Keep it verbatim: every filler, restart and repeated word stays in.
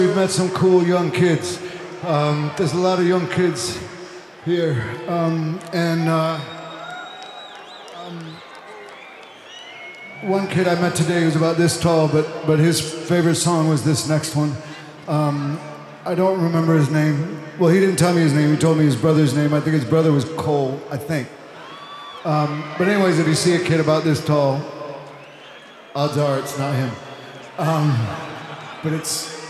We've met some cool young kids. Um, there's a lot of young kids here. Um, and uh, um, one kid I met today who's about this tall, but, but his favorite song was this next one. Um, I don't remember his name. Well, he didn't tell me his name. He told me his brother's name. I think his brother was Cole, I think. Um, but anyways, if you see a kid about this tall, odds are it's not him. Um, but it's